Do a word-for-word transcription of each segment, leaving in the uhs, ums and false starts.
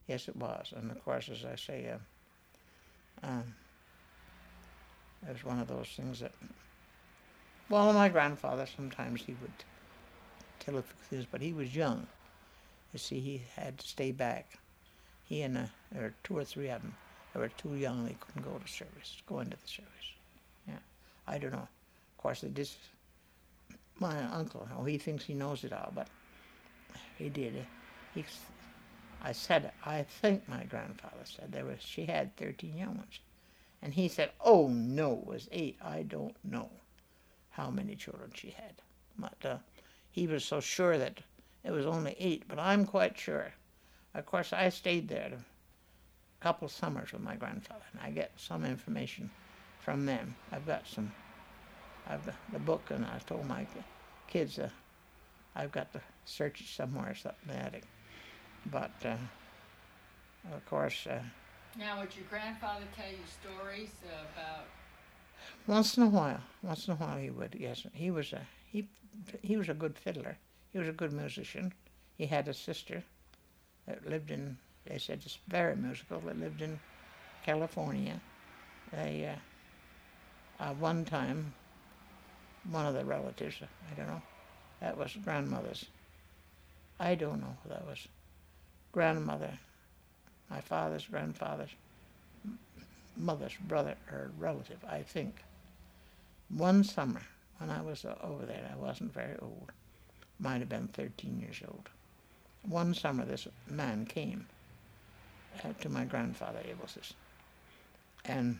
Yes, it was. And of course, as I say, uh, um, it was one of those things that, well, my grandfather, sometimes he would tell a few things, but he was young. You see, he had to stay back. He and uh, there were two or three of them. They were too young; they couldn't go to service, go into the service. Yeah, I don't know. Of course, they just my uncle. Oh, he thinks he knows it all, but he did. He, I said, I think my grandfather said there was. She had thirteen young ones, and he said, "Oh no, it was eight. I don't know how many children she had, but uh, he was so sure that it was only eight. But I'm quite sure. Of course, I stayed there a couple summers with my grandfather, and I get some information from them. I've got some. I've got the book, and I told my kids uh, I've got to search it somewhere or something in the attic. But uh, of course, uh, Now, would your grandfather tell you stories about? once in a while, once in a while he would. Yes, he was a he he was a good fiddler. He was a good musician. He had a sister that lived in. They said it's very musical. That lived in California. They uh, uh, one time, one of the relatives, I don't know, that was grandmother's. I don't know who that was. Grandmother, my father's grandfather's mother's brother or relative, I think. One summer, when I was uh, over there, I wasn't very old. Might have been thirteen years old. One summer, this man came uh, to my grandfather Abels's, and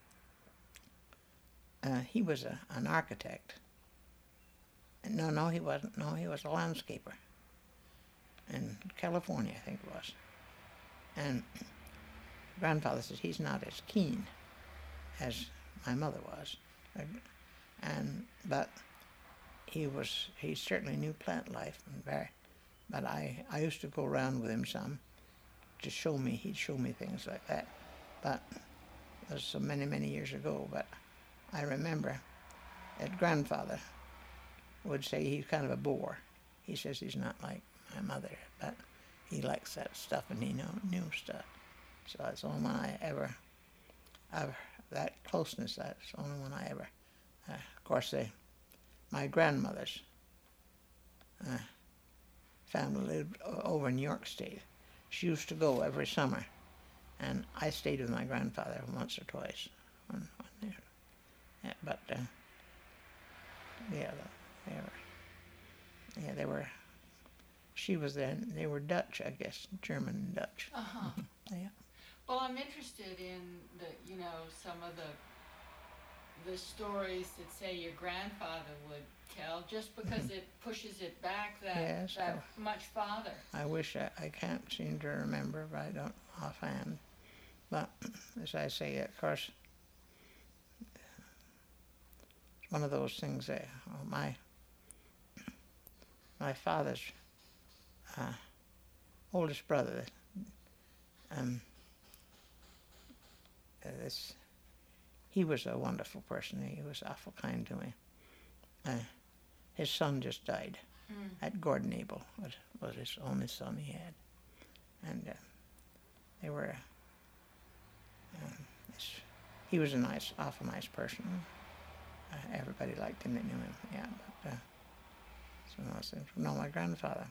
uh, he was a, an architect. No, no, he wasn't. No, he was a landscaper in California, I think it was. And grandfather says he's not as keen as my mother was, and but he was he certainly knew plant life and very. But I I used to go around with him some to show me. He'd show me things like that. But it was so many many years ago. But I remember that grandfather would say he's kind of a bore. He says he's not like my mother, but he likes that stuff and he know new stuff. So that's the only one I ever, I've, that closeness, that's the only one I ever, uh, of course, they, my grandmother's uh, family lived over in New York State. She used to go every summer, and I stayed with my grandfather once or twice. When, when they, yeah, but, uh, yeah, they were, yeah, they were, she was there, they were Dutch, I guess, German and Dutch. Uh-huh. Yeah. Well, I'm interested in the, you know, some of the the stories that say your grandfather would tell, just because it pushes it back that Yes, that much farther. I wish I, I can't seem to remember, but I don't offhand. But as I say, of course, it's one of those things that oh, my my father's uh, oldest brother, um, uh, this, he was a wonderful person. He was awful kind to me. Uh, his son just died. Mm. At Gordon Abel was, was his only son he had, and uh, they were. Uh, this, he was a nice, awful nice person. Uh, everybody liked him that knew him. Yeah, but uh, so I said, no, my grandfather.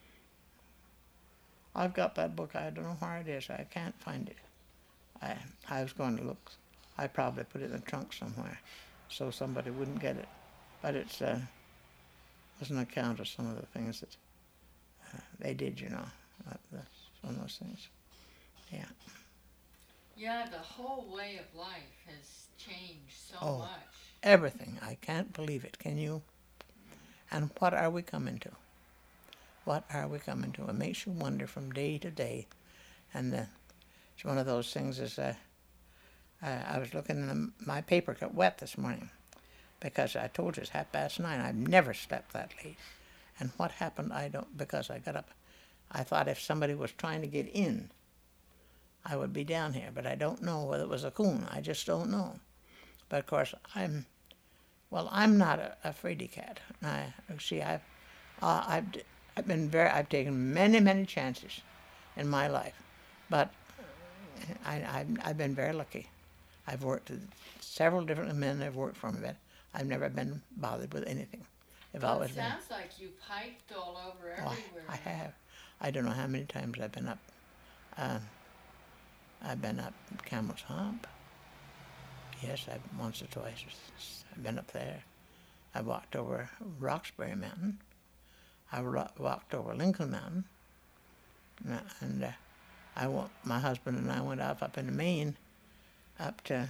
I've got that book. I don't know where it is. I can't find it. I I was going to look. I probably put it in the trunk somewhere, so somebody wouldn't get it. But it's uh, was an account of some of the things that uh, they did. You know, that, that's one of those things. Yeah. Yeah, the whole way of life has changed so Oh. much. Everything. I can't believe it. Can you? And what are we coming to? What are we coming to? It makes you wonder from day to day. And uh, it's one of those things is, uh, uh, I was looking in the, my paper got wet this morning because I told you it's half past nine. I've never slept that late. And what happened, I don't, because I got up, I thought if somebody was trying to get in, I would be down here. But I don't know whether it was a coon. I just don't know. But of course, I'm, well, I'm not a, a fraidy cat. I, see, I've, uh, I've, I've been very, I've taken many, many chances in my life. But I, I've, I've been very lucky. I've worked with several different men that have worked for me, but I've never been bothered with anything. They've Well, always it been. sounds like you've hiked all over Oh, everywhere. I have. I don't know how many times I've been up. Um, I've been up Camel's Hump. Yes, I've once or twice. I've been up there. I walked over Roxbury Mountain. I ro- walked over Lincoln Mountain. And uh, I wa- my husband and I went off up into Maine, up to,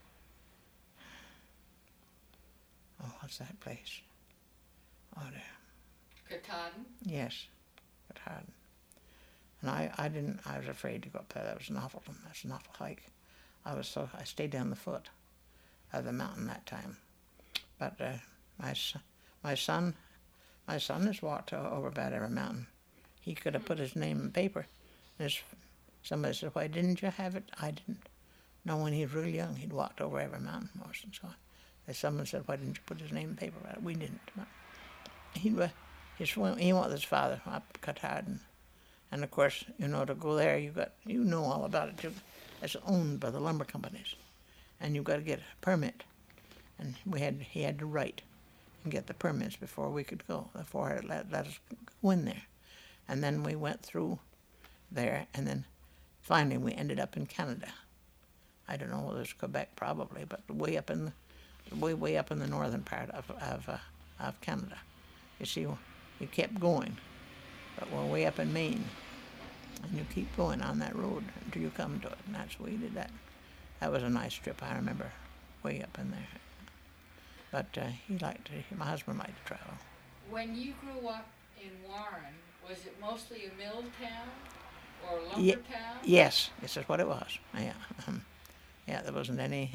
oh, what's that place? Oh, there. Katahdin? Yes, Katahdin. And I, I didn't, I was afraid to go up there. That was an awful, that's an awful hike. I was so, I stayed down the foot of the mountain that time. But uh, my, son, my son, my son has walked over about every mountain. He could have put his name in paper. There's, somebody said, why didn't you have it? I didn't. No, when he was really young, he'd walked over every mountain most and so on. And someone said, why didn't you put his name in paper? We didn't. He, his, he went with his father up Katahdin. And of course, you know, to go there, you got, you know all about it. It's owned by the lumber companies. And you've got to get a permit. And we had, he had to write and get the permits before we could go, before it let, let us go in there. And then we went through there, and then finally we ended up in Canada. I don't know whether it's Quebec probably, but way up in the, way, way up in the northern part of, of, uh, of Canada. You see, you kept going, but we're way up in Maine, and you keep going on that road until you come to it, and that's where we did that. That was a nice trip, I remember, way up in there. But uh, he liked to, my husband liked to travel. When you grew up in Warren, was it mostly a mill town or a lumber Ye- town? Yes, this is what it was. Yeah, um, yeah. There wasn't any,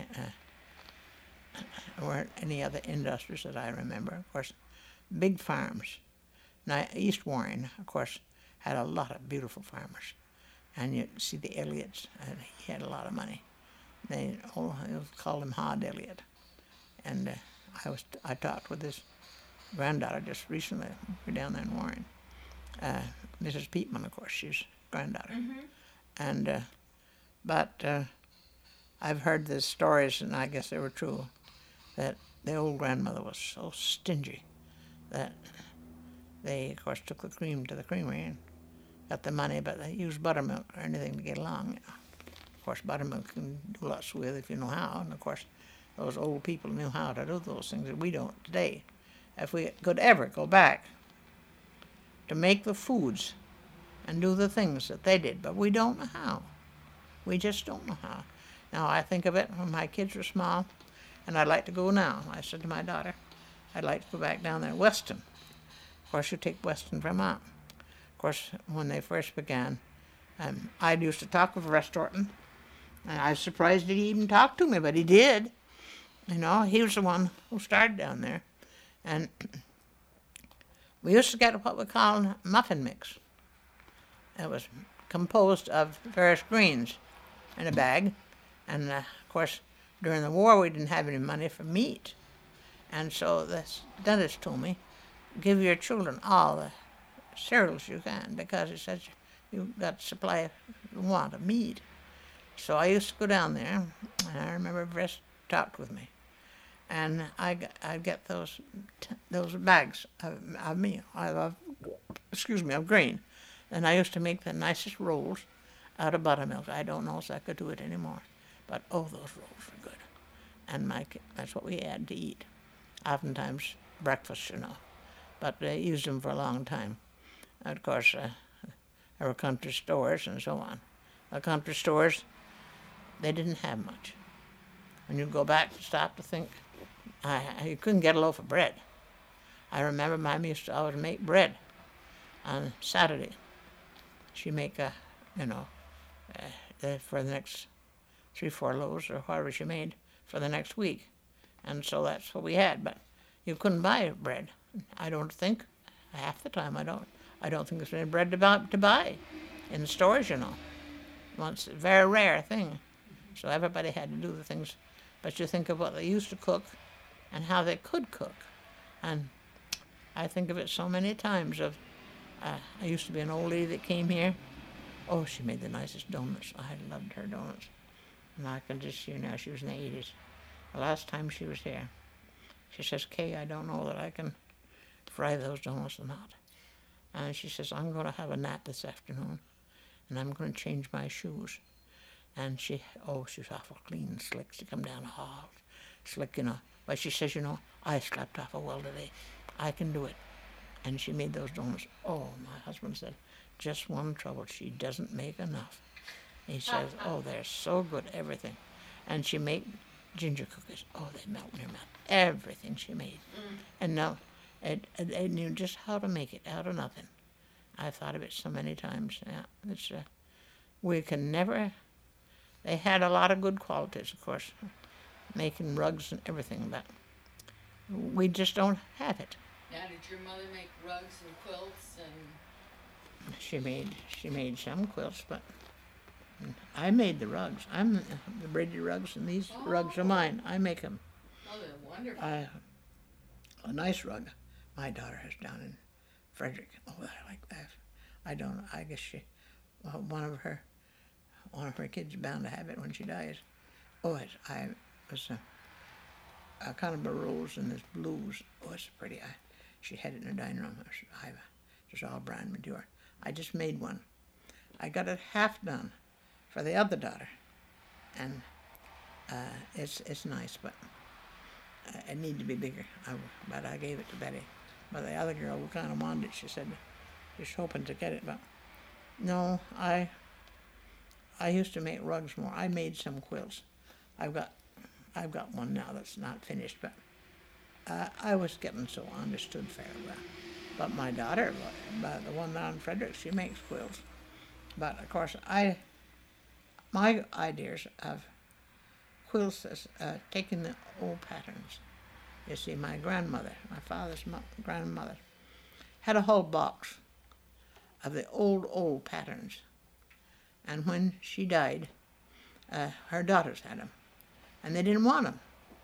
uh, there weren't any other industries that I remember. Of course, big farms. Now East Warren, of course, had a lot of beautiful farmers, and you see the Elliots. Uh, he had a lot of money. They all they called him Hod Elliott, and uh, I was I talked with his granddaughter just recently. We're down there in Warren. Uh, Missus Peatman, of course, she's granddaughter. Mm-hmm. And, uh, but uh, I've heard the stories, and I guess they were true, that the old grandmother was so stingy that they, of course, took the cream to the creamery and got the money, but they used buttermilk or anything to get along. You know. Of course, buttermilk can do lots with if you know how, and of course, those old people knew how to do those things that we don't today. If we could ever go back to make the foods and do the things that they did, but we don't know how. We just don't know how. Now, I think of it when my kids were small, and I'd like to go now. I said to my daughter, I'd like to go back down there, Weston. Of course, you take Weston, Vermont. Of course, when they first began, um, I used to talk with Russ Thornton, and I was surprised that he even talked to me, but he did. You know, he was the one who started down there. And we used to get what we call muffin mix. It was composed of various grains in a bag. And, uh, of course, during the war, we didn't have any money for meat. And so the dentist told me, give your children all the cereals you can, because he says you've got to supply the want of meat. So I used to go down there, and I remember Brett talked with me. And I I'd get those those bags of, of meal, of, excuse me, of grain, and I used to make the nicest rolls out of buttermilk. I don't know if I could do it anymore, but oh, those rolls were good, and my that's what we had to eat, oftentimes breakfast, you know, but they used them for a long time. Of course, uh, there were country stores and so on. The country stores, they didn't have much. When you go back to stop to think, I, you couldn't get a loaf of bread. I remember Mom used to always make bread on Saturday. She'd make a, you know, uh, for the next three, four loaves or whatever she made for the next week. And so that's what we had. But you couldn't buy bread. I don't think, half the time I don't, I don't think there's any bread to buy, to buy in the stores, you know. It's a very rare thing. So everybody had to do the things. But you think of what they used to cook and how they could cook. And I think of it so many times of, uh, I used to be an old lady that came here, Oh, she made the nicest donuts. I loved her donuts. And I can just see her now. She was in the eighties. The last time she was here, she says, Kay, I don't know that I can fry those donuts or not. And she says, I'm going to have a nap this afternoon, and I'm going to change my shoes. And she, oh, she was awful clean and slick. She come down the hall, slick, you know. But she says, you know, I slept awful well today. I can do it. And she made those donuts. Oh, my husband said, just one trouble. She doesn't make enough. He says, oh, they're so good, everything. And she made ginger cookies. Oh, they melt in your mouth. Everything she made. Mm. And now, it, it, it knew just how to make it out of nothing. I've thought of it so many times. Yeah, it's uh, we can never. They had a lot of good qualities, of course, making rugs and everything, but we just don't have it. Now, did your mother make rugs and quilts and? She made she made some quilts, but I made the rugs. I'm the braided rugs, and these oh. rugs are mine. I make them. Oh, they're wonderful. I, a nice rug my daughter has down in Frederick. Oh, I like that. I don't. I guess she, well, one of her, one of her kids is bound to have it when she dies. Oh, it's, I was a, a kind of a rose in this blues. Oh, it's pretty. I, she had it in her dining room. I, I just all brand mature. I just made one. I got it half done for the other daughter, and uh, it's it's nice, but uh, it needed to be bigger. I, but I gave it to Betty. But the other girl who kind of wanted it, she said, just hoping to get it. But no, I I used to make rugs more. I made some quilts. I've got I've got one now that's not finished, but uh, I was getting so understood fairly well. But my daughter, but the one down in Frederick, she makes quilts. But of course, I my ideas of quilts is uh, taking the old patterns. You see, my grandmother, my father's mo- grandmother, had a whole box of the old, old patterns. And when she died, uh, her daughters had them. And they didn't want them.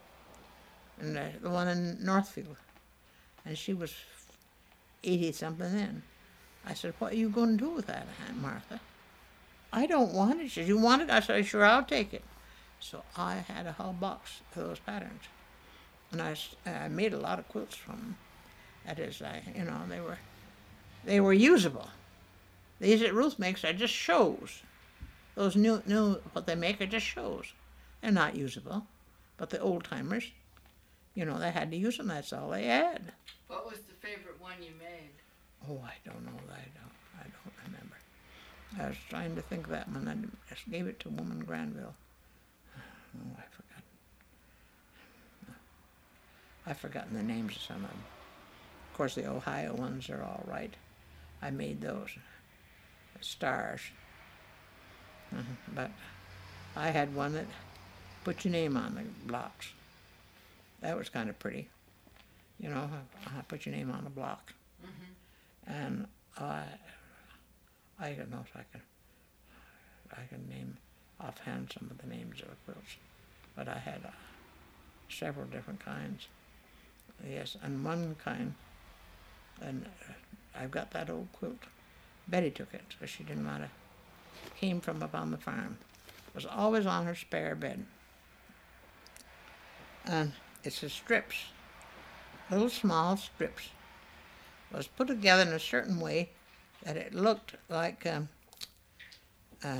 And uh, the one in Northfield. And she was eighty-something then. I said, what are you going to do with that, Aunt Martha? I don't want it. She said, you want it? I said, sure, I'll take it. So I had a whole box of those patterns. And I, I made a lot of quilts from them. That is, I, you know, they were, they were usable. These that Ruth makes are just shows. Those new, new, what they make are just shows. They're not usable. But the old timers, you know, they had to use them. That's all they had. What was the favorite one you made? Oh, I don't know. I don't. I don't remember. I was trying to think of that one. I just gave it to a woman in Granville. Oh, I forgot. I've forgotten the names of some of them. Of course, the Ohio ones are all right. I made those. Stars. Uh-huh. But I had one that put your name on the blocks. That was kind of pretty. You know, I put your name on the block. Mm-hmm. And I, I don't know if I can, I can name offhand some of the names of the quilts. But I had uh, several different kinds. Yes, and one kind, and uh, I've got that old quilt. Betty took it, so she didn't want to. Came from up on the farm. It was always on her spare bed. And it's the strips, little small strips. It was put together in a certain way that it looked like, um, uh,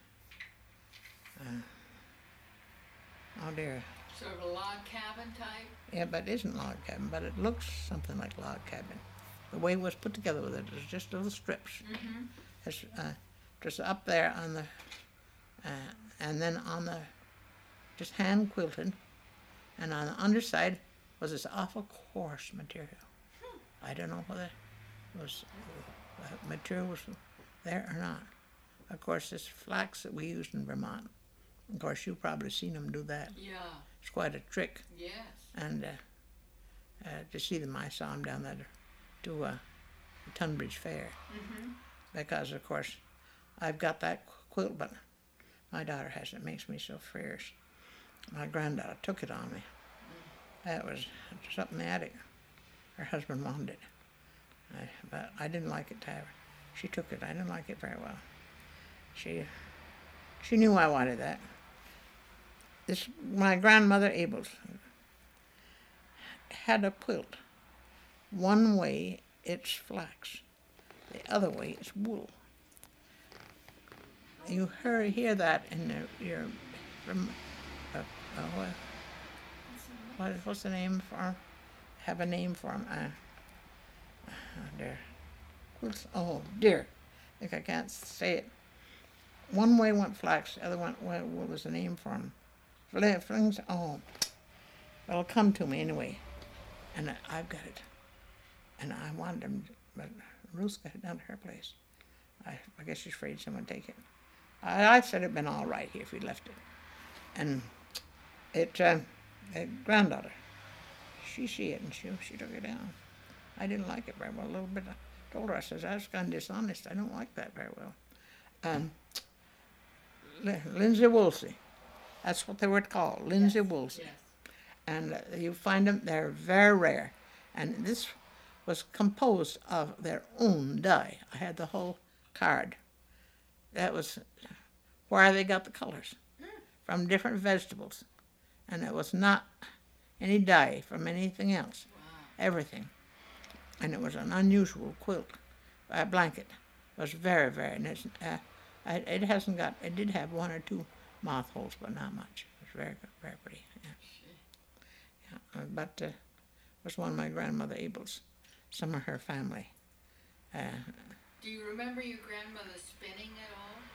uh, oh dear. Sort of a log cabin type? Yeah, but it isn't log cabin, but it looks something like log cabin. The way it was put together with it was just little strips. Mm-hmm. It's uh, just up there on the, uh, and then on the, just hand quilted, and on the underside was this awful coarse material. Hmm. I don't know whether it was, uh, material was there or not. Of course, this flax that we used in Vermont, of course, you've probably seen them do that. Yeah. It's quite a trick. Yes. And uh, uh, to see them, I saw them down there to uh, the Tunbridge Fair. Mm-hmm. Because, of course, I've got that quilt, but my daughter has it. It makes me so fierce. My granddaughter took it on me. Mm. That was just up in the attic. Her husband wanted it. I, but I didn't like it to have her. She took it. I didn't like it very well. She, she knew I wanted that. This, my grandmother Abels had a quilt. One way it's flax, the other way it's wool. You hear, hear that in the, your, from, uh, uh, what, what, what's the name for 'em? Have a name for them. Uh, oh dear. Quilts, oh dear. I think I can't say it. One way went flax, the other one, what, what was the name for them? Flings, oh. It'll come to me anyway. And I, I've got it. And I wanted them, but Ruth got it down to her place. I, I guess she's afraid someone would take it. I, I said it'd been all right here if we'd left it. And it, uh, a granddaughter, she see it and she, she took it down. I didn't like it very well. A little bit, I told her, I says, that's kind of dishonest. I don't like that very well. Um, Lindsay Woolsey. That's what they were called, Lindsay Yes, Woolsey. yes. And uh, you find them, they're very rare. And this was composed of their own dye. I had the whole card. That was where they got the colors, from different vegetables. And it was not any dye from anything else, Wow. everything. And it was an unusual quilt, a blanket. It was very, very, and it's, uh, I, it hasn't got, it did have one or two moth holes, but not much. It was very, very pretty. Yeah. Yeah, uh, but uh, it was one of my grandmother Abel's, some of her family. Uh, Do you remember your grandmother spinning at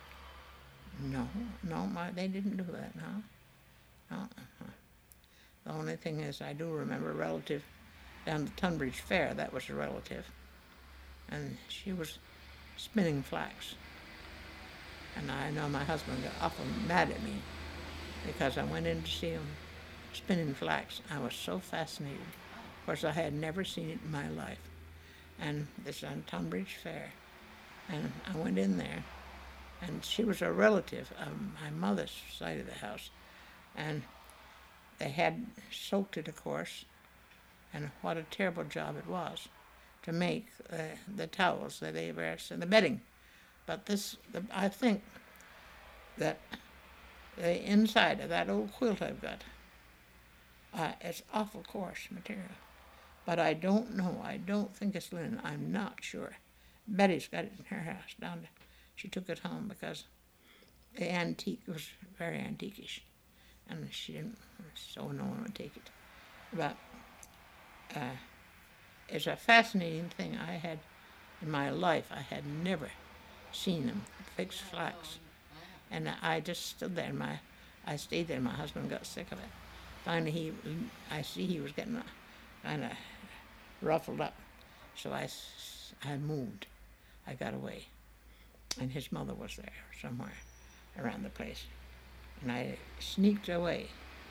all? no, no, my, they didn't do that, no. No. Uh-huh. The only thing is, I do remember a relative down the Tunbridge Fair, that was a relative, and she was spinning flax. And I know my husband got awful mad at me because I went in to see him spinning flax. I was so fascinated. Of course, I had never seen it in my life. And this on Tunbridge Fair. And I went in there, and she was a relative of my mother's side of the house. And they had soaked it, of course, and what a terrible job it was to make uh, the towels that they wear and the bedding. But this, the, I think that the inside of that old quilt I've got, uh, it's awful coarse material. But I don't know. I don't think it's linen. I'm not sure. Betty's got it in her house down there. She took it home because the antique was very antiquish, and she didn't, so no one would take it. But uh, it's a fascinating thing. I had, in my life, I had never seen them fix flax. And I just stood there, and my, I stayed there, and my husband got sick of it. Finally, he, I see he was getting kind of ruffled up. So I, I moved. I got away. And his mother was there somewhere around the place. And I sneaked away.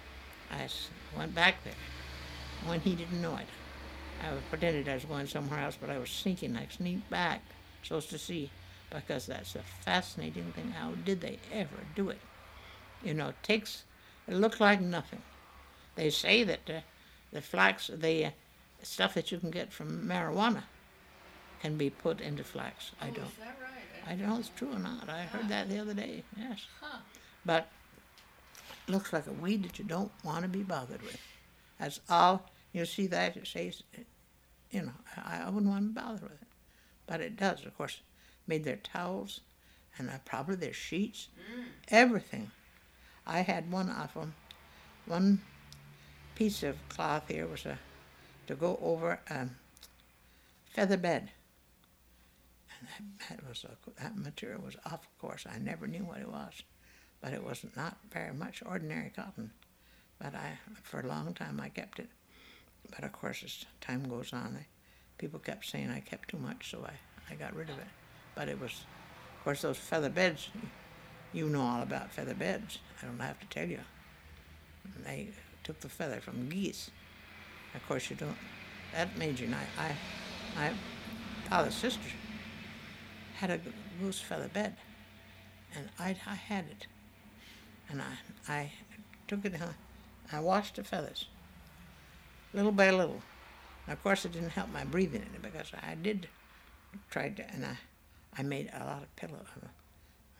I went back there when he didn't know it. I pretended I was going somewhere else, but I was sneaking. I sneaked back so as to see, because that's a fascinating thing. How did they ever do it? You know, it takes, it looked like nothing. They say that uh, the flax, the uh, stuff that you can get from marijuana can be put into flax. I Oh, don't. is that right? I don't know if it's true or not. I heard that the other day, yes. Huh. But it looks like a weed that you don't want to be bothered with. That's all. You see that, it says, you know, I, I wouldn't want to be bothered with it. But it does, of course. Made their towels, and uh, probably their sheets, Mm. everything. I had one of them, one piece of cloth here was a, to go over a feather bed. And that, that, was a, that material was off, of course. I never knew what it was. But it was not very much ordinary cotton. But I, for a long time, I kept it. But of course, as time goes on, I, people kept saying I kept too much, so I, I got rid of it. But it was, of course, those feather beds, you know all about feather beds. I don't have to tell you. They took the feather from geese. Of course, you don't, that made you nice. I, my father's sister had a goose feather bed, and I, I had it. And I, I took it, I washed the feathers, little by little. And of course, it didn't help my breathing in it, because I did try to, and I, I made a lot of pillows,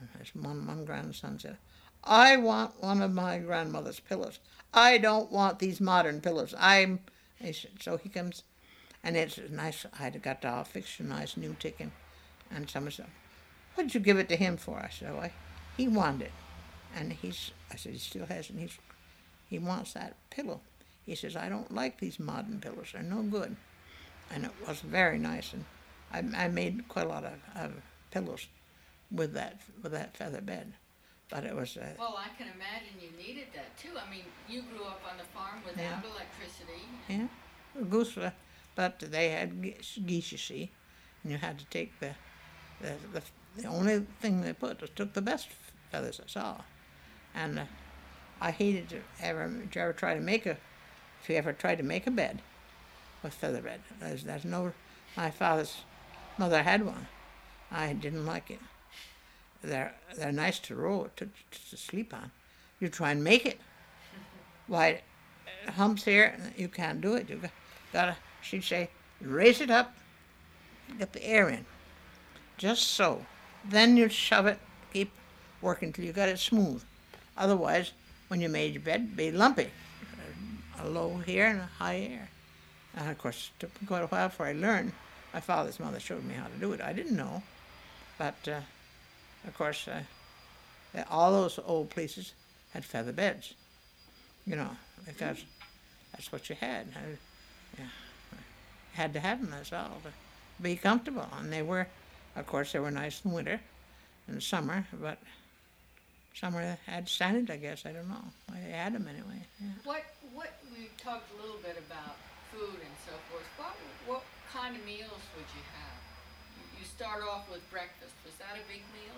As one, one grandson said, I want one of my grandmother's pillows. I don't want these modern pillows. I'm, he said, so he comes, and it's nice. I had got it all fixed, a nice new ticking. And someone said, what did you give it to him for? I said, well, he wanted it. And he's, I said, he still has it, and he's, he wants that pillow. He says, I don't like these modern pillows. They're no good. And it was very nice, and I, I made quite a lot of, of pillows with that with that feather bed. But it was... Uh, well, I can imagine you needed that, too. I mean, you grew up on the farm without yeah. electricity. Yeah, goose, uh, but they had geese, geese, you see, and you had to take the, the, the, the only thing they put was took the best feathers I saw. And uh, I hated to ever, did you ever try to make a, if you ever tried to make a bed with feather bed. There's, there's no, my father's mother had one. I didn't like it. They're, they're nice to roll, to, to sleep on. You try and make it. Why, humps here, you can't do it. You got, gotta, she'd say, raise it up, get the air in. Just so. Then you'd shove it, keep working till you got it smooth. Otherwise, when you made your bed, it'd be lumpy. A low here and a high air. And of course, it took me quite a while before I learned. My father's mother showed me how to do it. I didn't know. But, uh, of course, uh, all those old places had feather beds, you know, because that's what you had. I, yeah, had to have them, that's all, to be comfortable. And they were, of course, they were nice in winter and summer, but summer had sanded, I guess. I don't know. I had them anyway. Yeah. What, what, we talked a little bit about food and so forth. What, what kind of meals would you have? You start off with breakfast. Was that a big meal?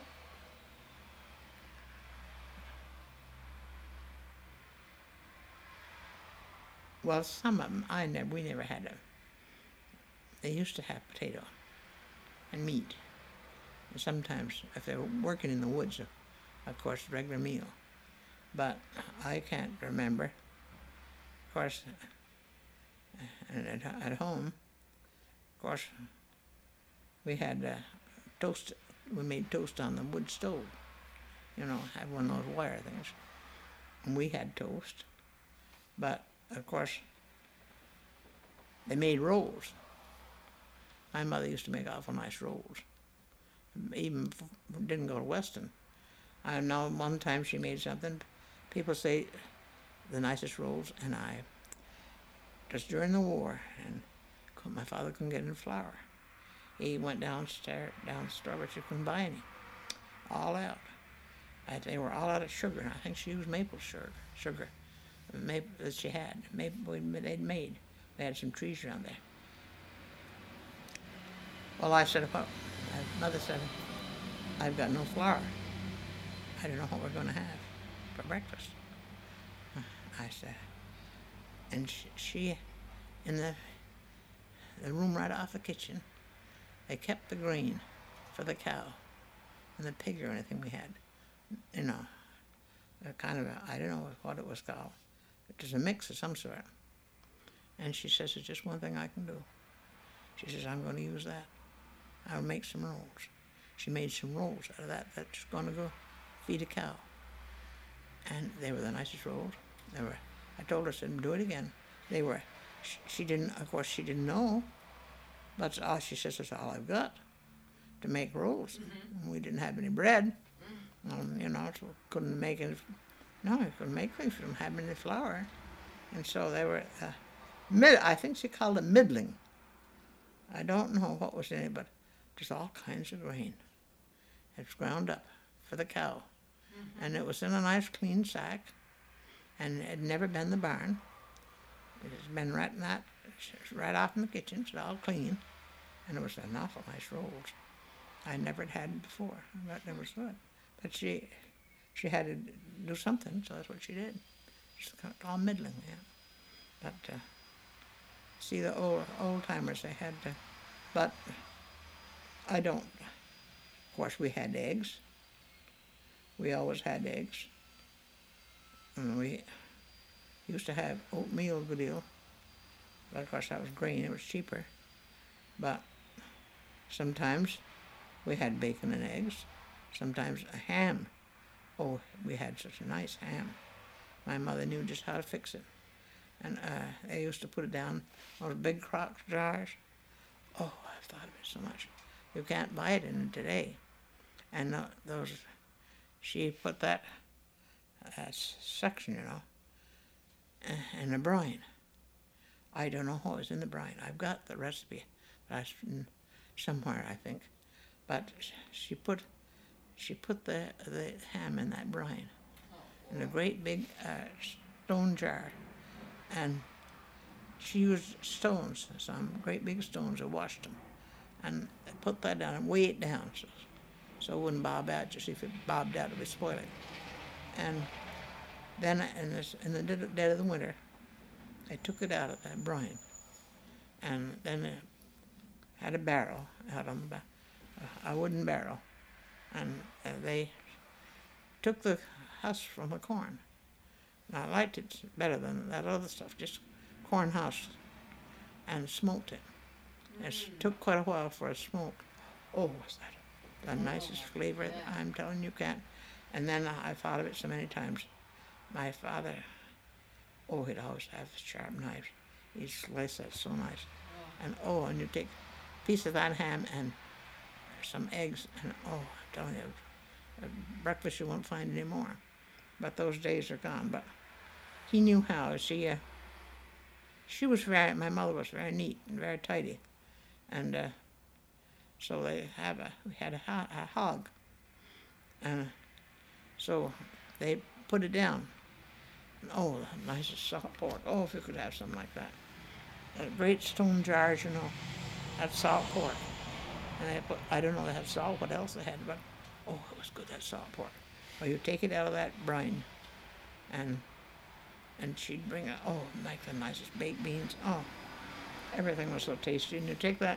Well, some of them, I never, we never had them. They used to have potato and meat. And sometimes, if they were working in the woods, of course, regular meal. But I can't remember. Of course, and at, at home, of course, we had uh, toast. We made toast on the wood stove. You know, had one of those wire things. And we had toast. But, of course, they made rolls. My mother used to make awful nice rolls. Even f- didn't go to Weston. I know one time she made something, people say the nicest rolls, and I, just during the war, and my father couldn't get any flour. He went downstairs, down the store, but you couldn't buy any. All out. I, they were all out of sugar, and I think she used maple sugar, sugar maple, that she had, maple they'd made. They had some trees around there. Well, I said, well, my mother said, I've got no flour. I don't know what we're going to have for breakfast. I said, and she, she in the, the room right off the kitchen, they kept the grain for the cow and the pig or anything we had. You know, a kind of, a, I don't know what it was called. It was a mix of some sort. And she says, it's just one thing I can do. She says, I'm going to use that. I'll make some rolls. She made some rolls out of that. That's going to go feed a cow. And they were the nicest rolls. They were. I told her, I said, do it again. They were. She, she didn't, of course, she didn't know. But all she says, that's all I've got to make rolls. Mm-hmm. We didn't have any bread. Mm-hmm. Um, you know, so couldn't make it. No, we couldn't make things from having any flour. And so they were, uh, mid, I think she called it middling. I don't know what was in it, but just all kinds of grain. It's ground up for the cow. Mm-hmm. And it was in a nice clean sack, and it had never been in the barn. It has been right in that, right off in the kitchen, so all clean. And it was an awful nice rolls. I never had it before, but it was good. But she, she had to do something, so that's what she did. Just all middling, yeah. But uh, see, the old old timers, they had to, but I don't. Of course, we had eggs. We always had eggs. And we used to have oatmeal a good deal. But of course, that was grain, it was cheaper. But sometimes we had bacon and eggs. sometimes a ham. Oh, we had such a nice ham. My mother knew just how to fix it. And uh, they used to put it down in those big crock jars. Oh, I've thought of it so much. You can't buy it in today. And uh, those, she put that, that section, you know, in the brine. I don't know what was in the brine. I've got the recipe that's somewhere, I think. But she put, she put the the ham in that brine, in a great big uh, stone jar, and she used stones, some great big stones, and washed them, and put that down and weigh it down so, so it wouldn't bob out. Just if it bobbed out, it would spoil it. And then in, this, in the dead of the winter, they took it out of that brine, and then they had a barrel out on the back, a wooden barrel, and uh, they took the husk from the corn. And I liked it better than that other stuff, just corn husk, and smoked it. Mm. It took quite a while for a smoke. Oh, was that the oh, nicest flavor? Yeah. I'm telling you, can't. And then I thought of it so many times. My father, oh, he'd always have sharp knives. He'd slice that so nice. Oh. And oh, and you take a piece of that ham and some eggs, and oh, I'm telling you, breakfast you won't find anymore. But those days are gone. But he knew how. She, uh, she was very, my mother was very neat and very tidy. And uh, so they have a, we had a, a hog. And so they put it down. And, oh, the nicest salt pork. Oh, if you could have something like that. Uh, great stone jars, you know, that salt pork. And they put, I don't know, they had salt, what else they had, but oh, it was good, that salt pork. Well, you take it out of that brine, and and she'd bring it, oh, make the nicest baked beans. Oh, everything was so tasty. And you take that,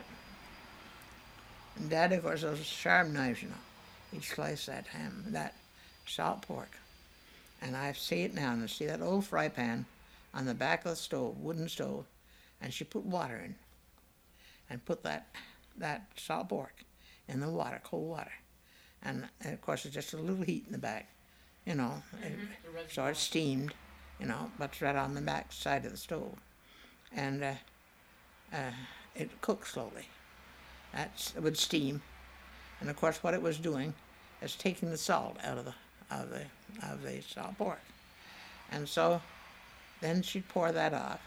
and Dad, of course, those sharp knives, you know, he'd slice that ham, that salt pork. And I see it now, and I see that old fry pan on the back of the stove, wooden stove, and she put water in, and put that that salt pork in the water, cold water. And, and of course, it's just a little heat in the back, you know, mm-hmm. it, so it's steamed, you know, but it's right on the back side of the stove. And uh, uh, it cooked slowly. That's, it would steam. And of course, what it was doing is taking the salt out of the, of the, of the salt pork. And so then she'd pour that off.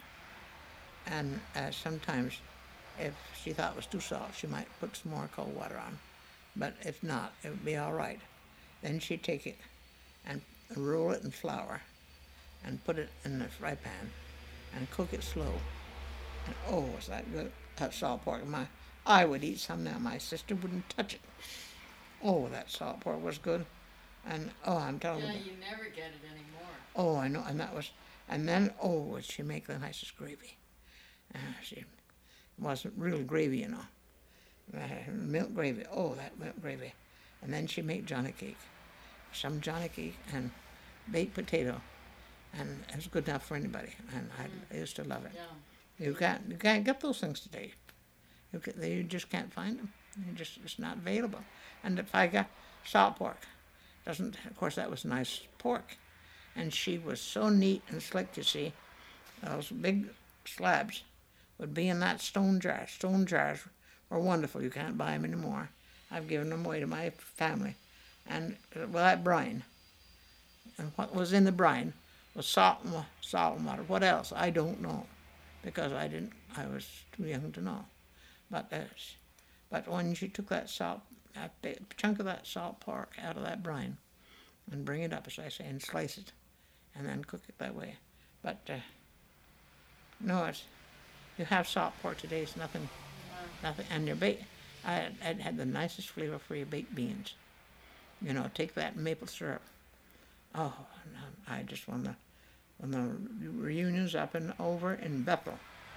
And uh, sometimes, if she thought it was too salt, she might put some more cold water on. But if not, it would be all right. Then she'd take it and roll it in flour and put it in the fry pan and cook it slow. And oh, was that good, that salt pork. My, I would eat some now. My sister wouldn't touch it. Oh, that salt pork was good. And oh, I'm telling yeah, you. Yeah, you never get it anymore. Oh, I know. And that was, and then, oh, would she make the nicest gravy. Uh, she wasn't real gravy, you know. Uh, milk gravy, oh, that milk gravy. And then she made Johnny cake. Some Johnny cake and baked potato. And it was good enough for anybody. And mm. I, I used to love it. Yeah. You can't you can't get those things today. You, can, you just can't find them. You just, it's not available. And if I got salt pork, doesn't, of course that was nice pork. And she was so neat and slick, you see. Those big slabs would be in that stone jar. Stone jars were wonderful. You can't buy them anymore. I've given them away to my family. And well, that brine, and what was in the brine was salt and, salt and water. What else? I don't know, because I didn't. I was too young to know. But uh, but when she took that salt, that chunk of that salt pork out of that brine, and bring it up, as I say, and slice it, and then cook it that way. But uh, no, it's you have salt pork today. It's nothing. Nothing, and your bake, I, I had the nicest flavor for your baked beans. You know, take that maple syrup. Oh, I just when the when the reunions up and over in Bethel,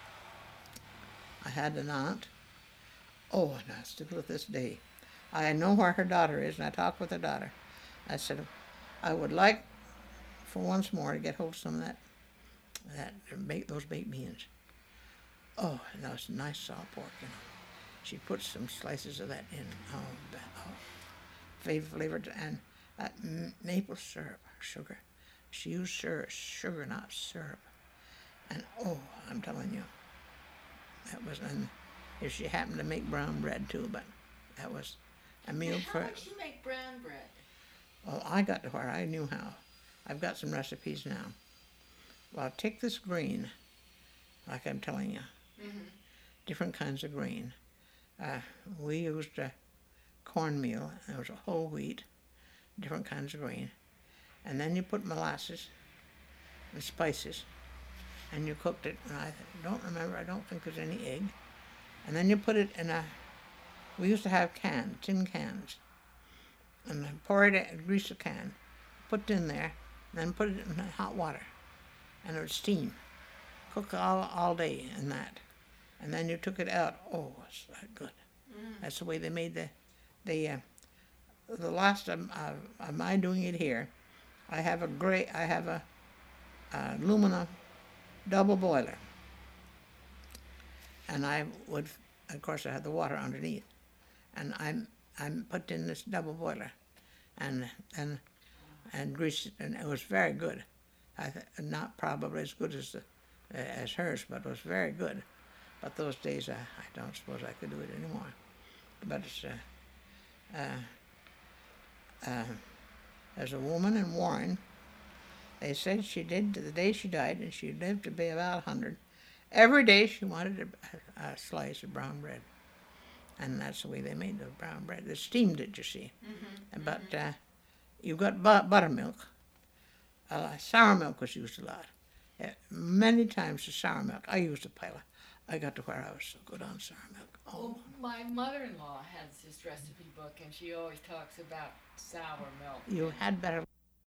I had an aunt. Oh, and I still with this day, I know where her daughter is, and I talked with her daughter. I said, I would like for once more to get hold of some of that, that make those baked beans. Oh, and that was nice salt pork, you know. She put some slices of that in. Oh, oh flavored, and uh, m- maple syrup, sugar. She used syrup, sugar, not syrup. And oh, I'm telling you, that was, and if she happened to make brown bread too, but that was a meal Now, for. how would you make brown bread? Well, I got to where I knew how. I've got some recipes now. Well, take this grain, like I'm telling you, Mm-hmm. different kinds of grain. Uh, we used uh, cornmeal. There was a whole wheat, different kinds of grain, and then you put molasses and spices, and you cooked it. And I don't remember. I don't think there's any egg. And then you put it in a. We used to have cans, tin cans, and then pour it, in, grease the can, put it in there, and then put it in hot water, and it would steam. Cook all all day in that, and then you took it out. Oh, it's that good. Mm. That's the way they made the, the, uh, the last of, of, of my doing it here. I have a gray. I have a, a aluminum double boiler, and I would, of course, I had the water underneath, and I'm I'm put in this double boiler, and and and greased it, and it was very good. I th- not probably as good as the uh, as hers, but it was very good. But those days, I, I don't suppose I could do it anymore. But it's uh, uh, uh, there's a woman in Warren. They said she did to the day she died, and she lived to be about a hundred. Every day she wanted a, a slice of brown bread, and that's the way they made the brown bread. They steamed it, you see. Mm-hmm. But uh, you got bu- buttermilk. Uh, sour milk was used a lot. Uh, many times the sour milk. I used a pile. I got to where I was so good on sour milk. Oh, Well, my mother-in-law has this recipe book, and she always talks about sour milk. you had better